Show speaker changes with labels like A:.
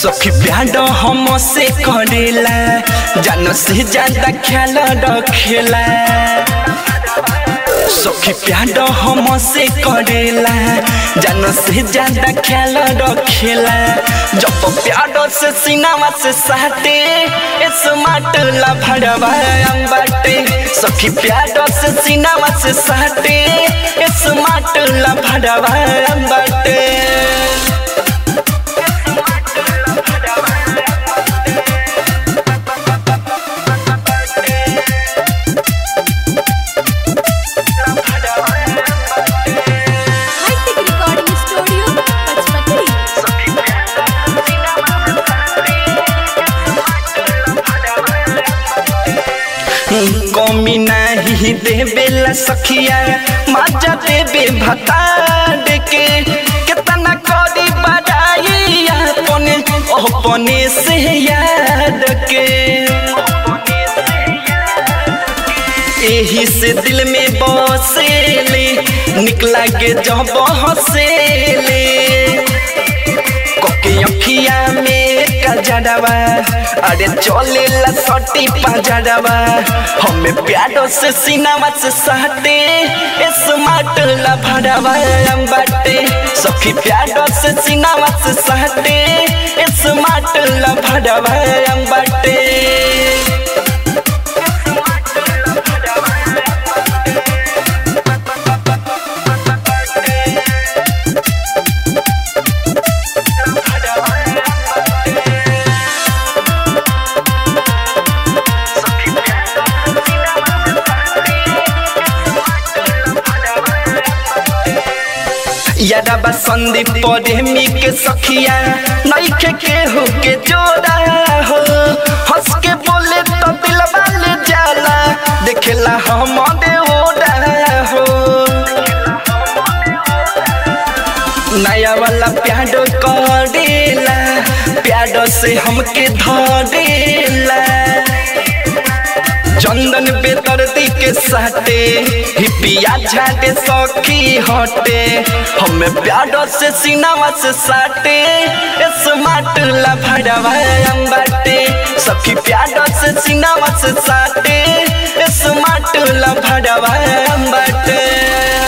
A: सखी प्यार हमसे करेला जान से ज्यादा ख्याल रखेला सखी प्यार हमसे करेला जान से ज्यादा ख्याल रखेला जब प्यार से सीनावा से साटे स्मार्ट लभड़वा बाटे सखी प्यार से सीनावा से साटे स्मार्ट लभड़वा बाटे कमी नहीं देवेला सखिया मजा देवे भतार के कितना करी बड़ाई अपने से याद के यही से दिल में बसेले निकला के जब हंसेले कोके अखिया में कजड़वा अरे चलेला सटी पजड़वा हमें प्यार से सीनावा से साटे स्मार्ट लभड़वा बाटे सखी प्यार से सीनावा से साटे स्मार्ट लभड़वा बाटे यादवा संदीप प्रेमी के सखिया नइखे केहू के जोड़ा हो हंस के बोले तो दिलवा ले जाला देखेला हमरे ओड़ा हो नया वाला प्यार करेला प्यार से हमके धरेला चंदन बेदर्दी के साथे हिपिया झाटे सखी हटे हमें प्यार से सीनावा से साटे स्मार्ट लभड़वा बाटे सखी प्यार से सीनावा से साटे स्मार्ट लभड़वा बाटे।